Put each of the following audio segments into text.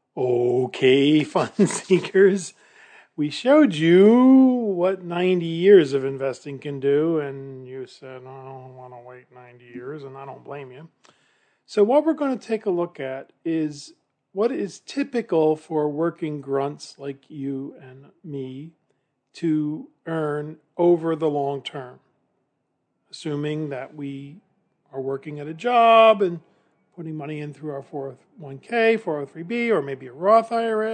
Okay, fun seekers. We showed you what 90 years of investing can do, and you said, I don't want to wait 90 years, and I don't blame you. So, what we're going to take a look at is what is typical for working grunts like you and me to earn over the long term, assuming that we are working at a job and putting money in through our 401k, 403b, or maybe a Roth IRA.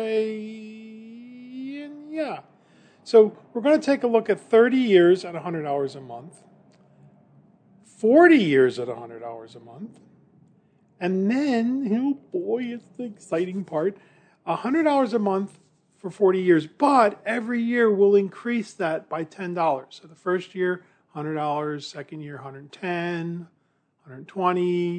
And yeah. So we're going to take a look at 30 years at $100 a month, 40 years at $100 a month, and then, oh boy, it's the exciting part, $100 a month for 40 years, but every year we'll increase that by $10. So the first year, $100, second year, $110, $120,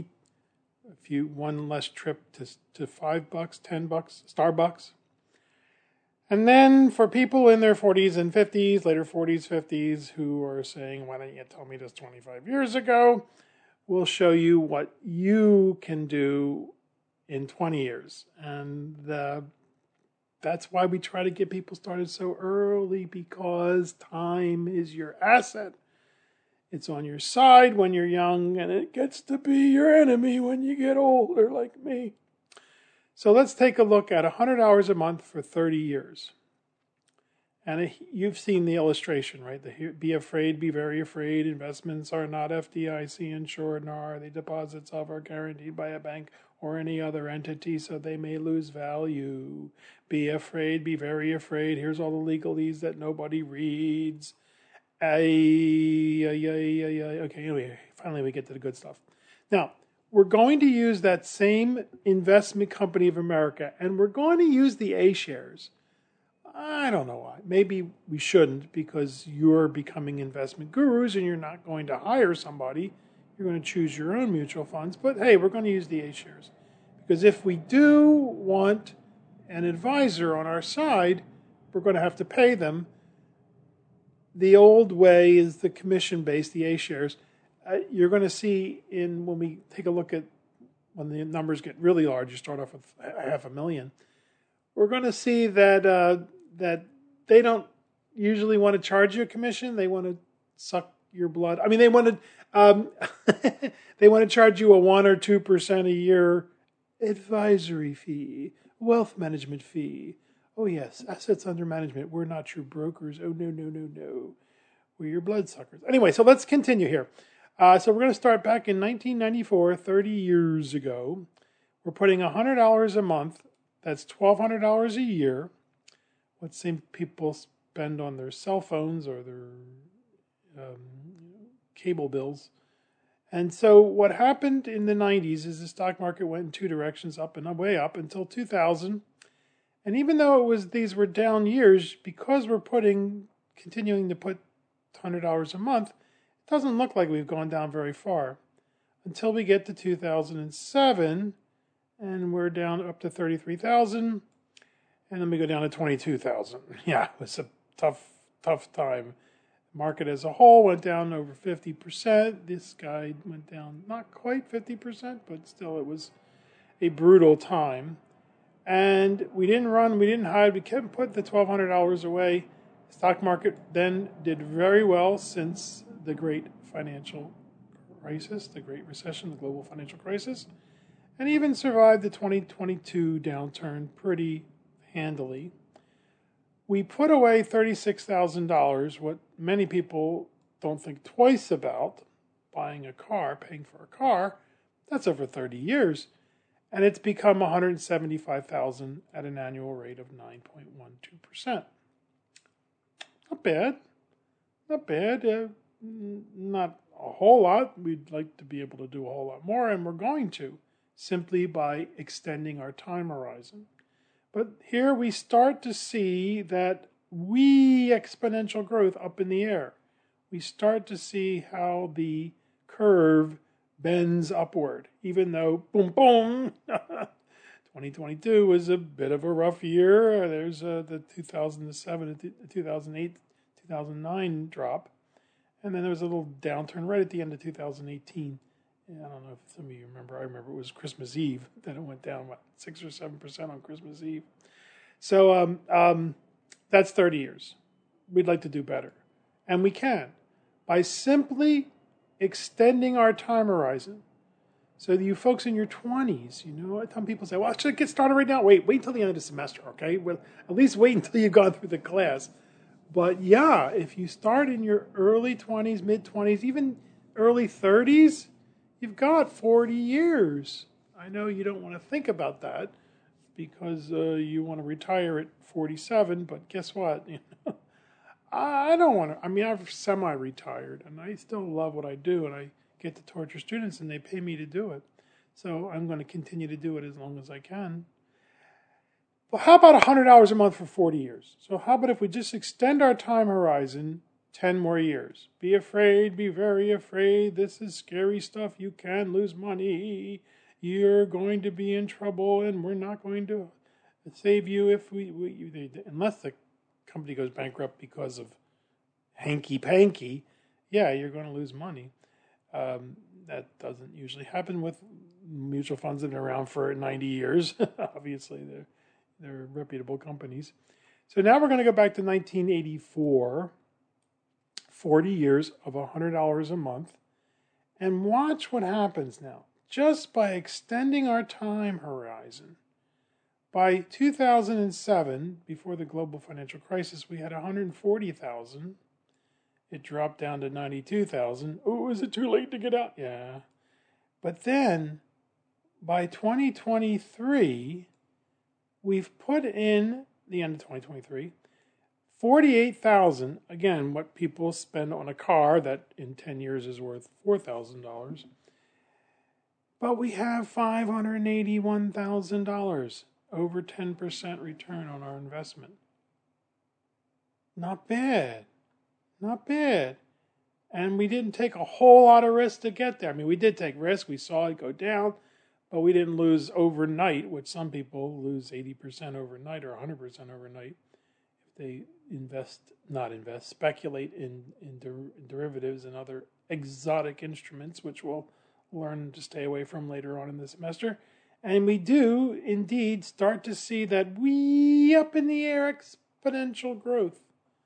one less trip to $5, $10, Starbucks. And then for people in their 40s and 50s, later 40s, 50s, who are saying, why didn't you tell me this 25 years ago? We'll show you what you can do in 20 years. And that's why we try to get people started so early, because time is your asset. It's on your side when you're young, and it gets to be your enemy when you get older, like me. So let's take a look at $100 a month for 30 years. And you've seen the illustration, right? Be afraid, be very afraid. Investments are not FDIC insured, nor are they deposits of or guaranteed by a bank or any other entity, so they may lose value. Be afraid, be very afraid. Here's all the legalese that nobody reads. Okay, anyway, finally we get to the good stuff. Now, we're going to use that same Investment Company of America, and we're going to use the A shares. I don't know why. Maybe we shouldn't, because you're becoming investment gurus and you're not going to hire somebody. You're going to choose your own mutual funds. But hey, we're going to use the A shares. Because if we do want an advisor on our side, we're going to have to pay them. The old way is the commission-based, the A shares. You're going to see when we take a look at when the numbers get really large, you start off with $500,000. We're going to see that they don't usually want to charge you a commission. They want to suck your blood. I mean, they want to they want to charge you a 1 or 2% a year advisory fee, wealth management fee. Oh yes, assets under management. We're not your brokers. Oh no. We're your bloodsuckers. Anyway, so let's continue here. So we're going to start back in 1994, 30 years ago. We're putting $100 a month. That's $1,200 a year. What some people spend on their cell phones or their cable bills. And so what happened in the 90s is the stock market went in two directions, up and way up until 2000. And even though these were down years, because we're continuing to put $100 a month, it doesn't look like we've gone down very far until we get to 2007, and we're down up to 33,000, and then we go down to 22,000. Yeah, it was a tough time. The market as a whole went down over 50%. This guy went down not quite 50%, but still it was a brutal time. And we didn't run, we didn't hide, we kept putting the $1,200 away. The stock market then did very well since the great financial crisis, the Great Recession, the global financial crisis, and even survived the 2022 downturn pretty handily. We put away $36,000, what many people don't think twice about, buying a car, paying for a car. That's over 30 years. And it's become $175,000 at an annual rate of 9.12%. Not bad. Not a whole lot. We'd like to be able to do a whole lot more, and we're going to, simply by extending our time horizon. But here we start to see that exponential growth up in the air. We start to see how the curve bends upward, even though, boom, 2022 was a bit of a rough year. There's the 2007, 2008, 2009 drop. And then there was a little downturn right at the end of 2018 Yeah, I don't know if some of you remember. I remember it was Christmas Eve. Then it went down, 6 or 7% on Christmas Eve. So that's 30 years. We'd like to do better. And we can by simply extending our time horizon. So you folks in your 20s, some people say, well, should I get started right now? Wait until the end of the semester, okay? Well, at least wait until you've gone through the class. But yeah, if you start in your early 20s, mid-20s, even early 30s, you've got 40 years. I know you don't want to think about that because you want to retire at 47, but guess what? I don't want to. I mean, I've semi-retired, and I still love what I do, and I get to torture students, and they pay me to do it. So I'm going to continue to do it as long as I can. But how about 100 hours a month for 40 years? So how about if we just extend our time horizon 10 more years? Be afraid, be very afraid. This is scary stuff. You can lose money. You're going to be in trouble, and we're not going to save you if unless the company goes bankrupt because of hanky-panky. Yeah, you're going to lose money. That doesn't usually happen with mutual funds that have been around for 90 years. Obviously, they're reputable companies. So now we're going to go back to 1984, 40 years of $100 a month, and watch what happens now. Just by extending our time horizon. By 2007, before the global financial crisis, we had 140,000. It dropped down to 92,000. Oh, is it too late to get out? Yeah. But then, by 2023, we've put in, the end of 2023, 48,000. Again, what people spend on a car that in 10 years is worth $4,000. But we have $581,000, over 10% return on our investment. Not bad. Not bad. And we didn't take a whole lot of risk to get there. I mean, we did take risk. We saw it go down, but we didn't lose overnight, which some people lose 80% overnight or 100% overnight if they speculate in derivatives and other exotic instruments, which we'll learn to stay away from later on in the semester. And we do indeed start to see that way up in the air exponential growth.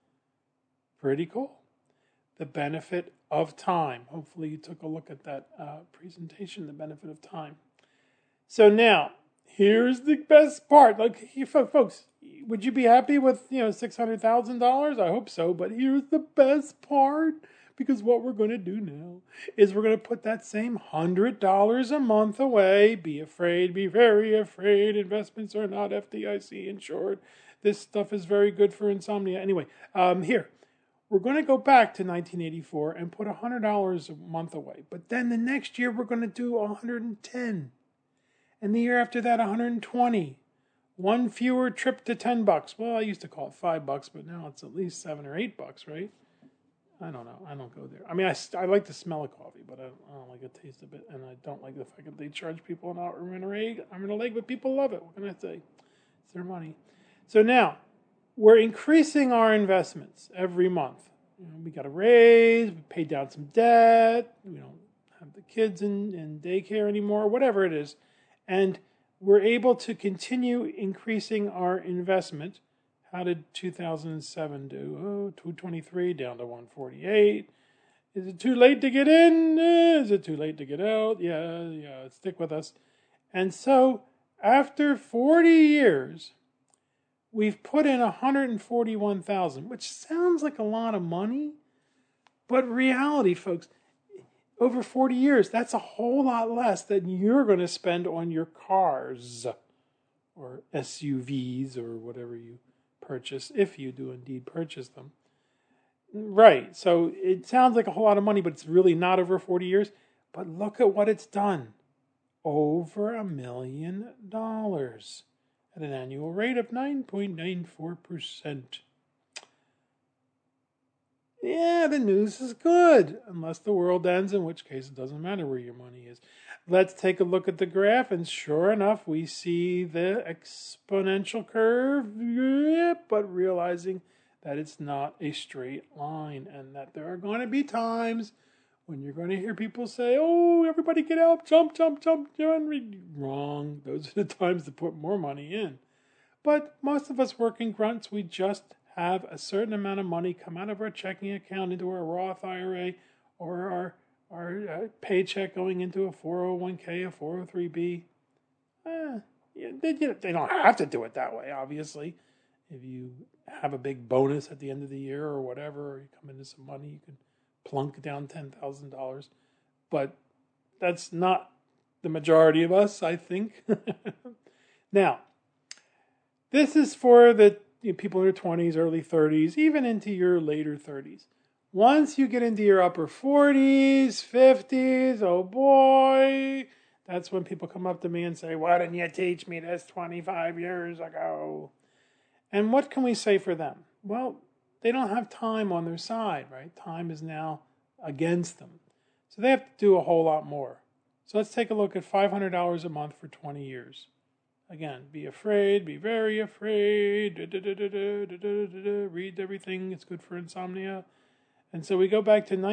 Pretty cool. The benefit of time. Hopefully you took a look at that presentation, the benefit of time. So now, here's the best part. Like, folks, would you be happy with, $600,000? I hope so. But here's the best part. Because what we're going to do now is we're going to put that same $100 a month away. Be afraid, be very afraid. Investments are not FDIC insured. This stuff is very good for insomnia. Anyway, here. We're going to go back to 1984 and put $100 a month away. But then the next year we're going to do $110. And the year after that, $120. One fewer trip to $10. Well, I used to call it $5, but now it's at least $7 or $8, right? I don't know. I don't go there. I mean, I like the smell of coffee, but I don't like the taste of it. And I don't like the fact that they charge people an arm and a leg, but people love it. What can I say? It's their money. So now, we're increasing our investments every month. We got a raise, we paid down some debt, we don't have the kids in daycare anymore, whatever it is. And we're able to continue increasing our investment. How did 2007 do? Oh, 223 down to 148. Is it too late to get in? Is it too late to get out? Yeah, stick with us. And so, after 40 years, we've put in $141,000, which sounds like a lot of money, but reality, folks, over 40 years, that's a whole lot less than you're going to spend on your cars or SUVs or whatever you purchase, if you do indeed purchase them. Right, so it sounds like a whole lot of money, but it's really not over 40 years. But look at what it's done. Over $1 million. At an annual rate of 9.94%. Yeah, the news is good, unless the world ends, in which case it doesn't matter where your money is. Let's take a look at the graph, and sure enough, we see the exponential curve, but realizing that it's not a straight line, and that there are going to be times when you're going to hear people say, oh, everybody get out, jump, jump, jump, wrong. Those are the times to put more money in. But most of us working grunts, we just have a certain amount of money come out of our checking account into our Roth IRA or our paycheck going into a 401k, a 403b. They don't have to do it that way, obviously. If you have a big bonus at the end of the year or whatever, or you come into some money, you can plunk down $10,000. But that's not the majority of us, I think. Now, this is for the people in their 20s, early 30s, even into your later 30s. Once you get into your upper 40s, 50s, oh boy, that's when people come up to me and say, why didn't you teach me this 25 years ago? And what can we say for them? Well, they don't have time on their side, right? Time is now against them. So they have to do a whole lot more. So let's take a look at $500 a month for 20 years. Again, be afraid, be very afraid, read everything, it's good for insomnia. And so we go back to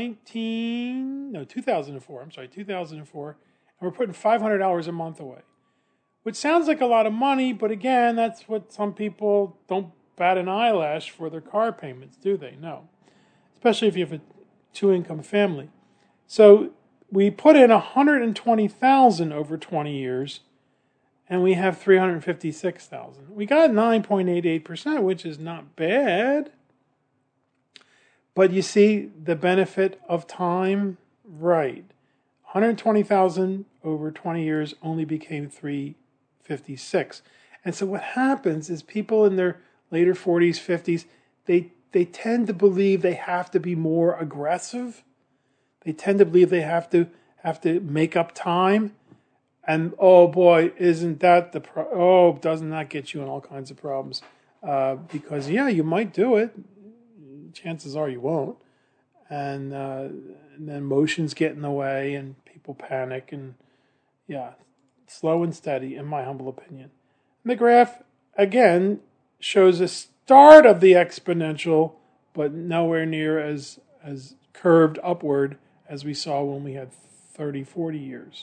2004, and we're putting $500 a month away. Which sounds like a lot of money, but again, that's what some people don't bat an eyelash for their car payments, do they? No. Especially if you have a two-income family. So we put in $120,000 over 20 years, and we have $356,000. We got 9.88%, which is not bad. But you see the benefit of time, right? $120,000 over 20 years only became $356,000. And so what happens is people in their later 40s, 50s, they tend to believe they have to be more aggressive. They tend to believe they have to make up time. And oh boy, isn't that doesn't that get you in all kinds of problems? Because you might do it. Chances are you won't. And then emotions get in the way and people panic. And slow and steady, in my humble opinion. And the graph, again, shows a start of the exponential, but nowhere near as curved upward as we saw when we had 30, 40 years.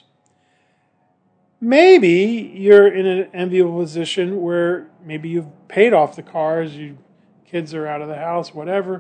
Maybe you're in an enviable position where maybe you've paid off the cars, your kids are out of the house, whatever.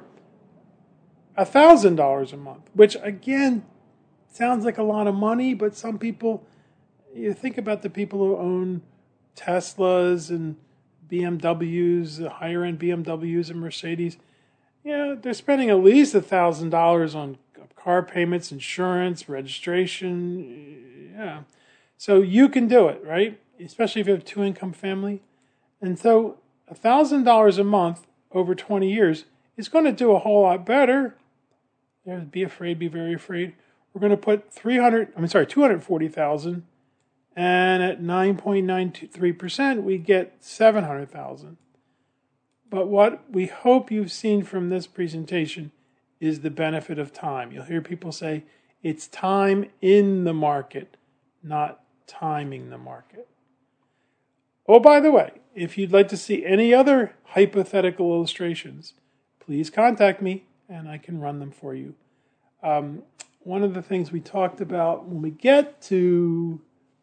$1,000 a month, which again sounds like a lot of money, but some people, you think about the people who own Teslas and BMWs, higher end BMWs and Mercedes. They're spending at least $1,000 on car payments, insurance, registration. So you can do it, right? Especially if you have a two-income family. And so $1,000 a month over 20 years is going to do a whole lot better. Be afraid, be very afraid. We're going to put $240,000, and at 9.93%, we get $700,000. But what we hope you've seen from this presentation is the benefit of time. You'll hear people say it's time in the market, not timing the market. Oh, by the way, if you'd like to see any other hypothetical illustrations, please contact me and I can run them for you. One of the things we talked about when we get to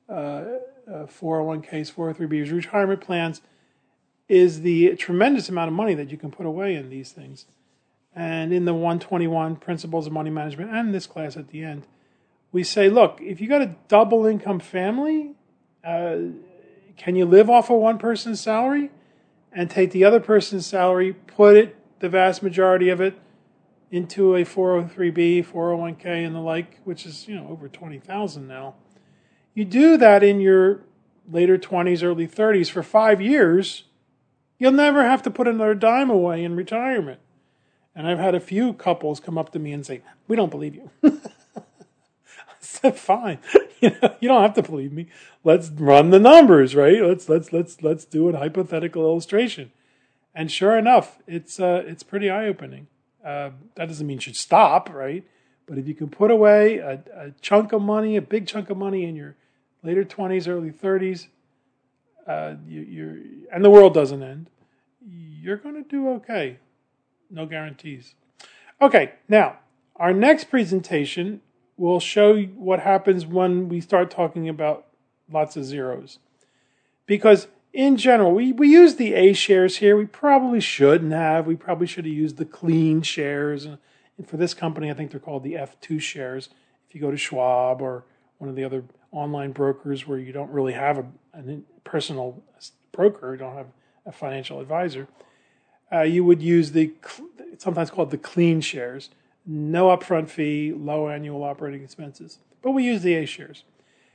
401ks, 403bs, retirement plans, is the tremendous amount of money that you can put away in these things. And in the 121 Principles of Money Management, and this class at the end, we say, look, if you got a double income family, can you live off of one person's salary and take the other person's salary, the vast majority of it, into a 403b, 401k, and the like, which is over $20,000 now. You do that in your later 20s, early 30s for 5 years, you'll never have to put another dime away in retirement. And I've had a few couples come up to me and say, "We don't believe you." I said, "Fine, you don't have to believe me. Let's run the numbers, right? Let's do a hypothetical illustration." And sure enough, it's pretty eye-opening. That doesn't mean you should stop, right? But if you can put away a chunk of money, a big chunk of money in your later 20s, early 30s, and the world doesn't end, you're going to do okay. No guarantees. Okay, now, our next presentation, we'll show you what happens when we start talking about lots of zeros. Because in general, we use the A shares here. We probably shouldn't have. We probably should have used the clean shares. And for this company, I think they're called the F2 shares. If you go to Schwab or one of the other online brokers where you don't really have a personal broker, you don't have a financial advisor, you would use it's sometimes called the clean shares. No upfront fee, low annual operating expenses. But we use the A shares.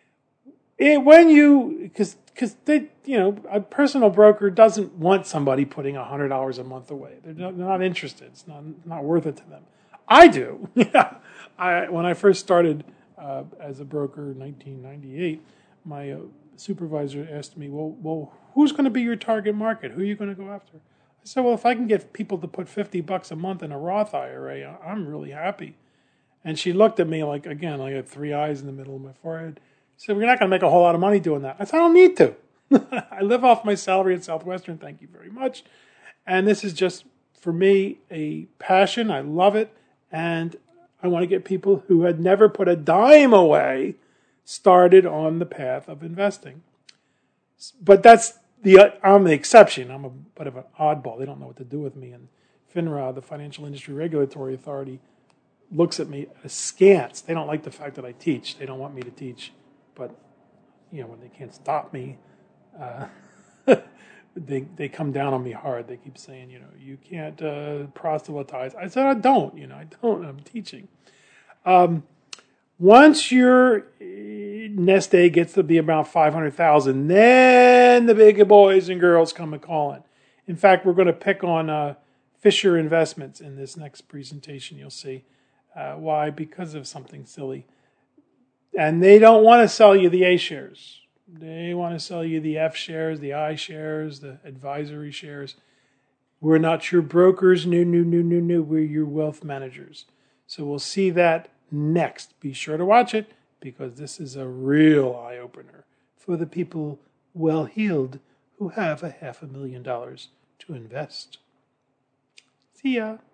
Because a personal broker doesn't want somebody putting $100 a month away. They're not interested. It's not worth it to them. I do. When I first started as a broker in 1998, my supervisor asked me, well, who's going to be your target market? Who are you going to go after? I said, well, if I can get people to put $50 a month in a Roth IRA, I'm really happy. And she looked at me like I had three eyes in the middle of my forehead. She said, we're not going to make a whole lot of money doing that. I said, I don't need to. I live off my salary at Southwestern. Thank you very much. And this is just, for me, a passion. I love it. And I want to get people who had never put a dime away started on the path of investing. But I'm the exception. I'm a bit of an oddball. They don't know what to do with me. And FINRA, the Financial Industry Regulatory Authority, looks at me askance. They don't like the fact that I teach. They don't want me to teach. But, when they can't stop me, they come down on me hard. They keep saying, you can't proselytize. I said, I don't. I don't. I'm teaching. Once your nest egg gets to be about 500,000, then the big boys and girls come a calling. In fact, we're going to pick on Fisher Investments in this next presentation. You'll see why, because of something silly. And they don't want to sell you the A shares. They want to sell you the F shares, the I shares, the advisory shares. We're not your brokers. No. We're your wealth managers. So we'll see that next. Be sure to watch it because this is a real eye-opener for the people well-heeled who have $500,000 to invest. See ya.